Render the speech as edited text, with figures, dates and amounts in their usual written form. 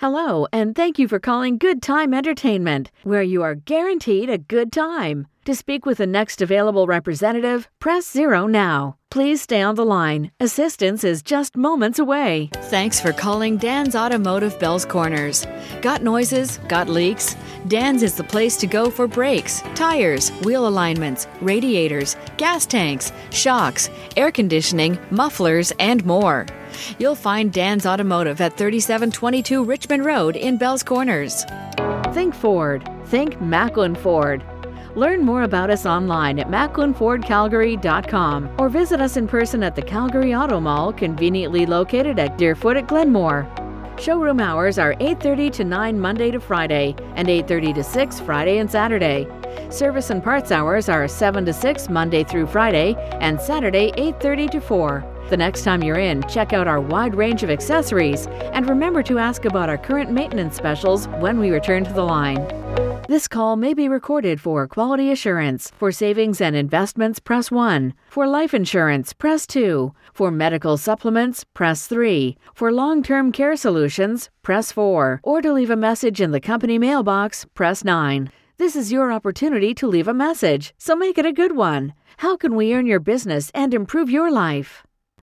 Hello, and thank you for calling Good Time Entertainment, where you are guaranteed a good time. To speak with the next available representative, press 0 now. Please stay on the line. Assistance is just moments away. Thanks for calling Dan's Automotive Bells Corners. Got noises? Got leaks? Dan's is the place to go for brakes, tires, wheel alignments, radiators, gas tanks, shocks, air conditioning, mufflers, and more. You'll find Dan's Automotive at 3722 Richmond Road in Bells Corners. Think Ford. Think Macklin Ford. Learn more about us online at MacklinFordCalgary.com or visit us in person at the Calgary Auto Mall, conveniently located at Deerfoot at Glenmore. Showroom hours are 8:30 to 9 Monday to Friday and 8:30 to 6 Friday and Saturday. Service and parts hours are 7 to 6 Monday through Friday and Saturday 8:30 to 4. The next time you're in, check out our wide range of accessories and remember to ask about our current maintenance specials when we return to the line. This call may be recorded for quality assurance. For savings and investments, press 1. For life insurance, press 2. For medical supplements, press 3. For long-term care solutions, press 4. Or to leave a message in the company mailbox, press 9. This is your opportunity to leave a message, so make it a good one. How can we earn your business and improve your life?